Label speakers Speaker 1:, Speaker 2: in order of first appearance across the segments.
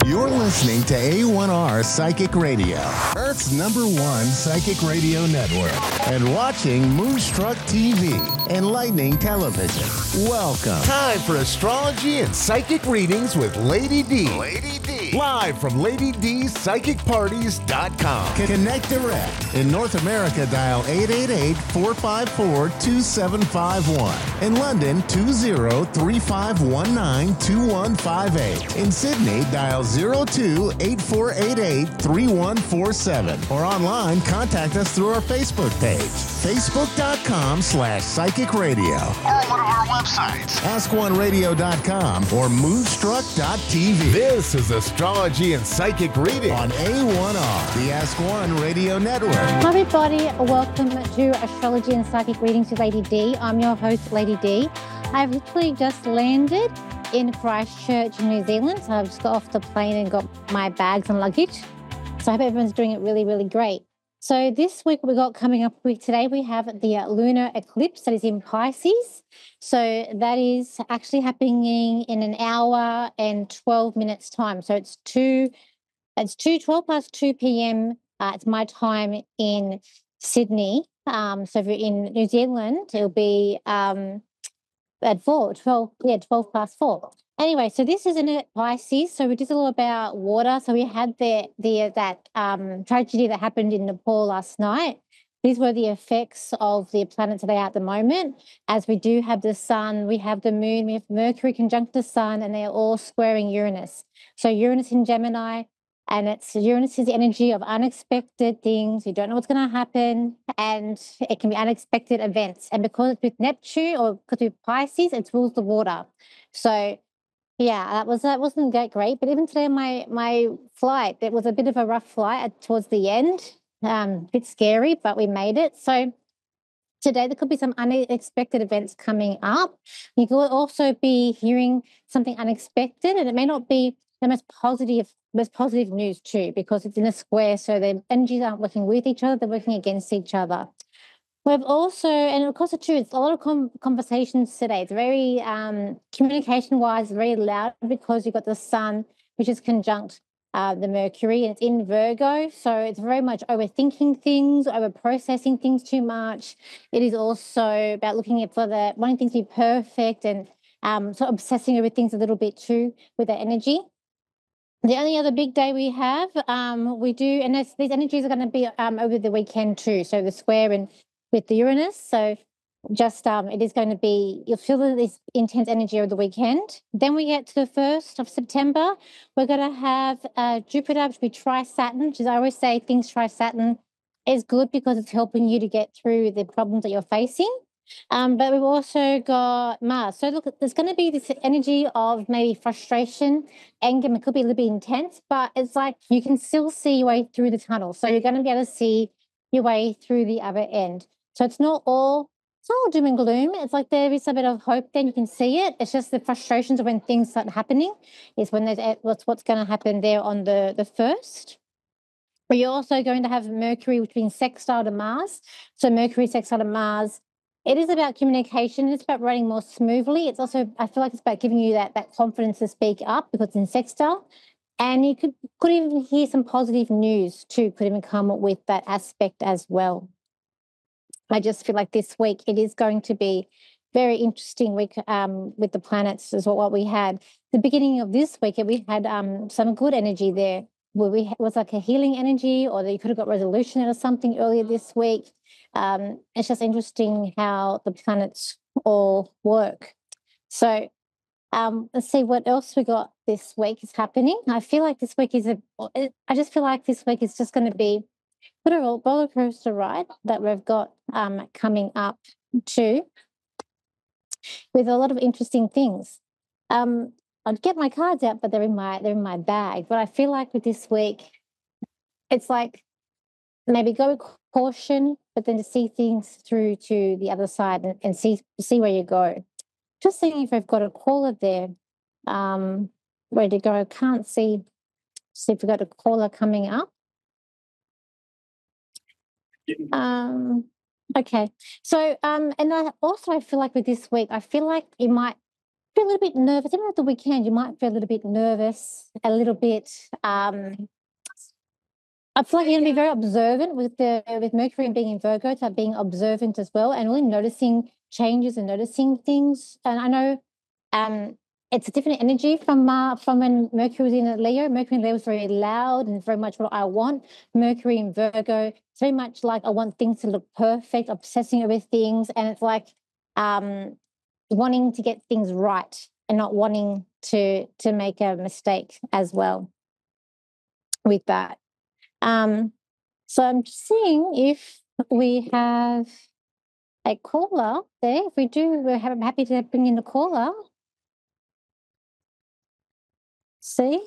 Speaker 1: You're listening to A1R Psychic Radio, Earth's #1 psychic radio network, and watching Moonstruck TV, Enlightening Television. Welcome. Time for astrology and psychic readings with Lady D. Live from LadyDPsychicParties.com. Connect direct. In North America, dial 888-454-2751. In London, 20-3519-2158. In Sydney, dial 02-8488-3147. Or online, contact us through our Facebook page, facebook.com/psychic radio. Or one of our websites, askoneradio.com or moonstruck.tv. This is Astrology and Psychic Reading on A1R, the Ask One Radio Network.
Speaker 2: Hi everybody, welcome to Astrology and Psychic Readings with Lady D. I'm your host, Lady D. I've literally just landed in Christchurch, New Zealand. So I've just got off the plane and got my bags and luggage. So I hope everyone's doing it really, really great. So this week we got coming up with today, we have the lunar eclipse that is in Pisces. So that is actually happening in an hour and 12 minutes time. So it's 12 past 2 p.m. It's my time in Sydney. So if you're in New Zealand, it'll be at 12 past 4. Anyway, so this is in Pisces, so it is all about water. So we had that tragedy that happened in Nepal last night. These were the effects of the planets that are at the moment. As we do have the sun, we have the moon, we have Mercury conjunct the sun, and they're all squaring Uranus. So Uranus in Gemini, and Uranus is the energy of unexpected things. You don't know what's going to happen, and it can be unexpected events. And because it's with Neptune or because with Pisces, it rules the water. So yeah, that wasn't that great. But even today, my flight, it was a bit of a rough flight towards the end. A bit scary, but we made it. So today there could be some unexpected events coming up. You could also be hearing something unexpected, and it may not be the most positive news too, because it's in a square. So the energies aren't working with each other; they're working against each other. We've also, and of course, it's a lot of conversations today. It's very communication-wise, very loud because you've got the sun, which is conjunct the Mercury, and it's in Virgo. So it's very much overthinking things, over-processing things too much. It is also about looking at wanting things to be perfect and sort of obsessing over things a little bit too with that energy. The only other big day we have, we do, and these energies are going to be over the weekend too. So the square and with the Uranus, so just it is going to be, you'll feel this intense energy over the weekend. Then we get to the 1st of September, we're going to have Jupiter, which will be tri-Saturn, which is, I always say things tri-Saturn is good because it's helping you to get through the problems that you're facing. But we've also got Mars. So look, there's going to be this energy of maybe frustration, anger. It could be a little bit intense, but it's like you can still see your way through the tunnel. So you're going to be able to see your way through the other end. So it's not all doom and gloom. It's like there is a bit of hope. Then you can see it. It's just the frustrations of when things start happening is when there's what's going to happen there on the 1st. But you're also going to have Mercury, which means sextile to Mars. So Mercury sextile to Mars. It is about communication. It's about running more smoothly. It's also, I feel like it's about giving you that confidence to speak up because it's in sextile. And you could even hear some positive news too, could even come with that aspect as well. I just feel like this week it is going to be very interesting week with the planets is what we had. The beginning of this week, we had some good energy there where it was like a healing energy, or that you could have got resolution or something earlier this week. It's just interesting how the planets all work. So let's see what else we got this week is happening. I feel like this week is just going to be a roller coaster ride that we've got coming up too, with a lot of interesting things. I'd get my cards out, but they're in my bag. But I feel like with this week, it's like maybe go with caution, but then to see things through to the other side and see where you go. Just seeing if I've got a caller there, ready to go. I can't see if we've got a caller coming up. Okay. So, and I feel like with this week, I feel like it might feel a little bit nervous. Even at the weekend, you might feel a little bit nervous, a little bit. I feel like you're going to be very observant with Mercury and being in Virgo, so being observant as well, and really noticing changes and noticing things. And I know it's a different energy from when Mercury was in Leo. Mercury in Leo was very loud and very much what I want. Mercury in Virgo, it's very much like I want things to look perfect, obsessing over things, and it's like wanting to get things right and not wanting to make a mistake as well with that. So I'm just seeing if we have a caller there. If we do, we're happy to bring in the caller. See?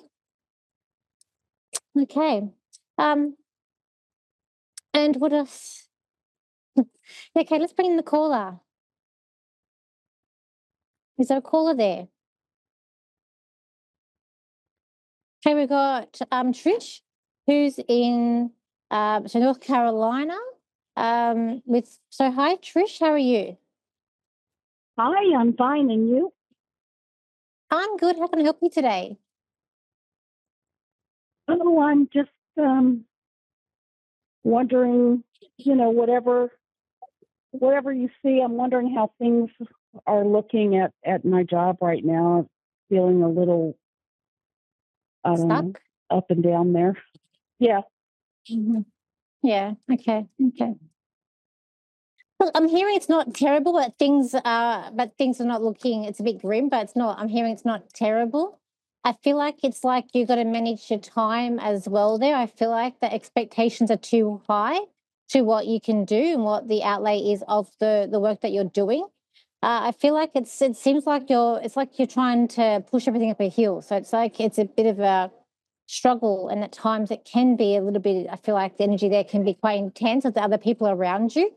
Speaker 2: Okay. And what else? Okay, let's bring in the caller. Is there a caller there? Okay, we've got Trish, who's in North Carolina. So hi Trish, how are you?
Speaker 3: Hi, I'm fine, and you?
Speaker 2: I'm good. How can I help you today?
Speaker 3: Oh, I'm just wondering, whatever you see, I'm wondering how things are looking at my job right now. I'm feeling a little, I don't know, up and down there. Yeah.
Speaker 2: Mm-hmm. Yeah. Okay. Well, I'm hearing it's not terrible, but things are not looking. It's a bit grim, but it's not. I'm hearing it's not terrible. I feel like it's like you've got to manage your time as well. There, I feel like the expectations are too high to what you can do and what the outlay is of the work that you're doing. I feel like it seems like you're trying to push everything up a hill. So it's like it's a bit of a struggle, and at times it can be a little bit. I feel like the energy there can be quite intense with the other people around you.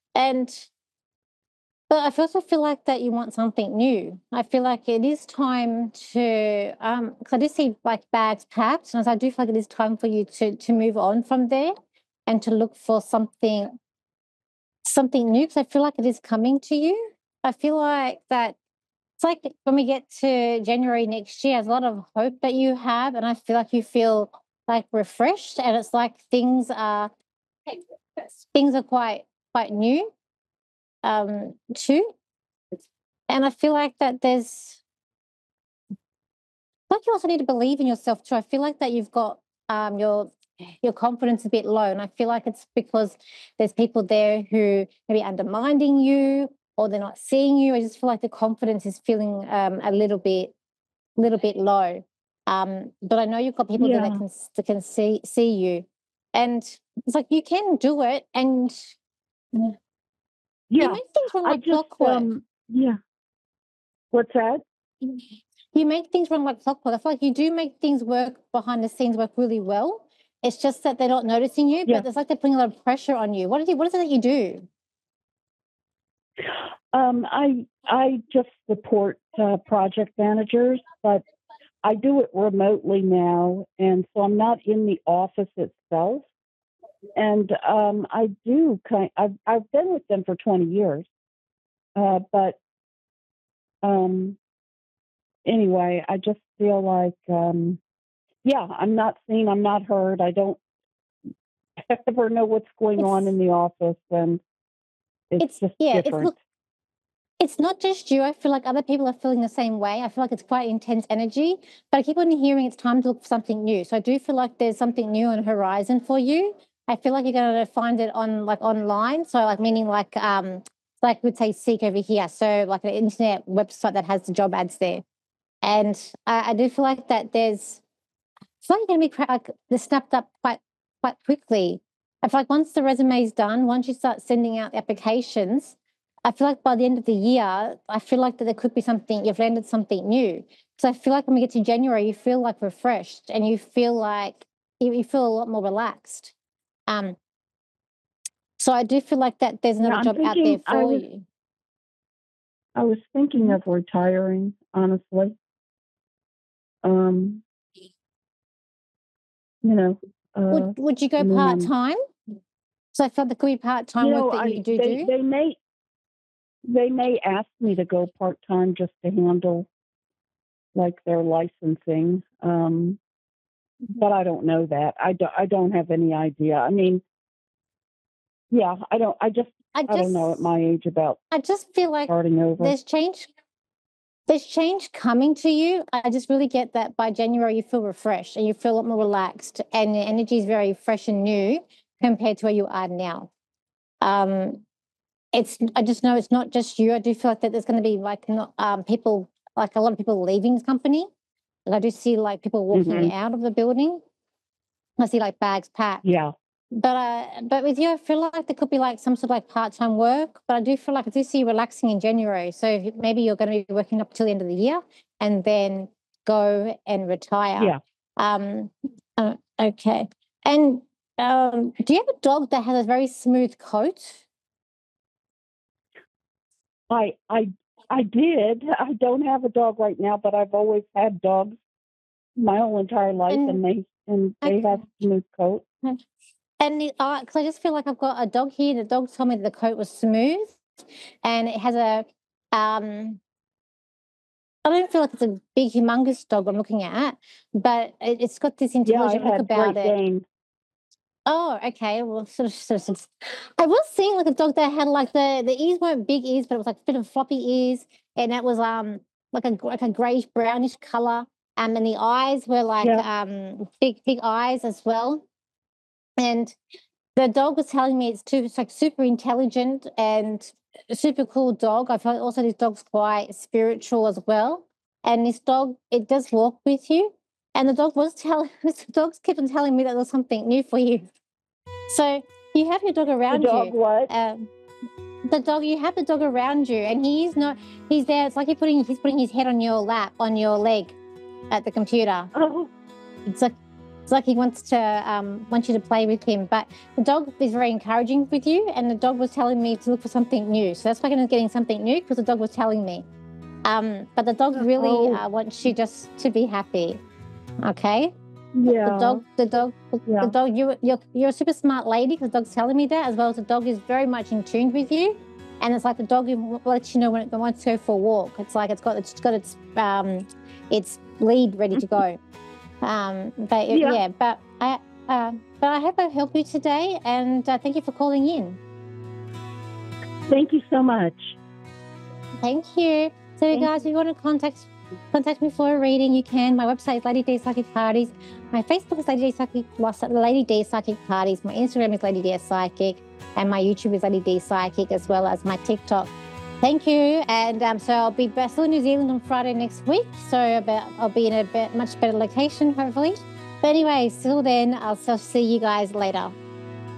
Speaker 2: But I also feel like that you want something new. I feel like it is time to, because I do see like bags packed, and I do feel like it is time for you to move on from there and to look for something new. Because I feel like it is coming to you. I feel like that it's like when we get to January next year, there's a lot of hope that you have, and I feel like you feel like refreshed, and it's like things are quite new too. And I feel like that you also need to believe in yourself too. I feel like that you've got your confidence a bit low, and I feel like it's because there's people there who maybe undermining you or they're not seeing you. I just feel like the confidence is feeling a little bit low. But I know you've got people there that can see you, and it's like you can do it, and you make things run like clockwork.
Speaker 3: Yeah. What's that?
Speaker 2: You make things run like clockwork. I feel like you do make things work behind the scenes work really well. It's just that they're not noticing you, but it's like they're putting a lot of pressure on you. What is it that you do?
Speaker 3: I just support project managers, but I do it remotely now, and so I'm not in the office itself. And I do I've been with them for 20 years, but anyway, I just feel like I'm not seen, I'm not heard. I don't ever know what's going on in the office, and it's just different.
Speaker 2: It's not just you. I feel like other people are feeling the same way. I feel like it's quite intense energy, but I keep on hearing it's time to look for something new. So I do feel like there's something new on the horizon for you. I feel like you're going to find it online. So meaning we'd say Seek over here. So like an internet website that has the job ads there. And I do feel like that it's like going to be they're snapped up quite quickly. I feel like once the resume is done, once you start sending out applications, I feel like by the end of the year, I feel like that there could be you've landed something new. So I feel like when we get to January, you feel like refreshed and you feel like you feel a lot more relaxed. So I do feel like that there's another job out there for you.
Speaker 3: I was thinking of retiring, honestly.
Speaker 2: Would you go part-time? So I felt there could be part-time work that you do.
Speaker 3: They may ask me to go part-time just to handle like their licensing. But I don't know that. I don't have any idea. I mean, yeah, I don't know at my age about
Speaker 2: I just feel like
Speaker 3: starting over.
Speaker 2: there's change coming to you. I just really get that by January you feel refreshed and you feel a lot more relaxed and your energy is very fresh and new compared to where you are now. I just know it's not just you. I do feel like that there's going to be like people, like a lot of people leaving the company. And I do see like people walking out of the building. I see like bags packed.
Speaker 3: Yeah.
Speaker 2: But with you, I feel like there could be like some sort of like part-time work, but I do see you relaxing in January. So maybe you're going to be working up till the end of the year and then go and retire.
Speaker 3: Yeah.
Speaker 2: Okay. And do you have a dog that has a very smooth coat?
Speaker 3: I did. I don't have a dog right now, but I've always had dogs my whole entire life, and they have smooth coat.
Speaker 2: And because I just feel like I've got a dog here. The dog told me that the coat was smooth, and it has a I don't feel like it's a big, humongous dog I'm looking at, but it's got this intelligent look about it.
Speaker 3: Dane.
Speaker 2: Oh, okay. Well, sort of. I was seeing like a dog that had like the ears weren't big ears, but it was like a bit of floppy ears, and that was like a grayish brownish color. And the eyes were like big eyes as well. And the dog was telling me it's like super intelligent and a super cool dog. I feel like also this dog's quite spiritual as well. And this dog, it does walk with you. And the dogs kept on telling me that there's something new for you. So you have your dog around you.
Speaker 3: The dog what?
Speaker 2: You have the dog around you, and he's there. It's like he's putting his head on your lap, on your leg at the computer.
Speaker 3: Oh.
Speaker 2: It's like he wants you to play with him. But the dog is very encouraging with you, and the dog was telling me to look for something new. So that's why I'm getting something new, because the dog was telling me. But the dog really wants you just to be happy. Okay.
Speaker 3: Yeah.
Speaker 2: The dog. You're a super smart lady, because the dog's telling me that, as well as the dog is very much in tune with you, and it's like the dog lets you know when it wants to go for a walk. It's like it's got its lead ready to go. But I hope I helped you today, and thank you for calling in.
Speaker 3: Thank you so much.
Speaker 2: Thank you. So, guys, if you want to contact me for a reading, you can. My website is Lady D Psychic Parties. My Facebook is Lady D Psychic Parties. My Instagram is Lady D Psychic, and my YouTube is Lady D Psychic, as well as my TikTok. Thank you. And so I'll be still in New Zealand on Friday next week. So I'll be in a much better location, hopefully. But anyway, till then, I'll see you guys later.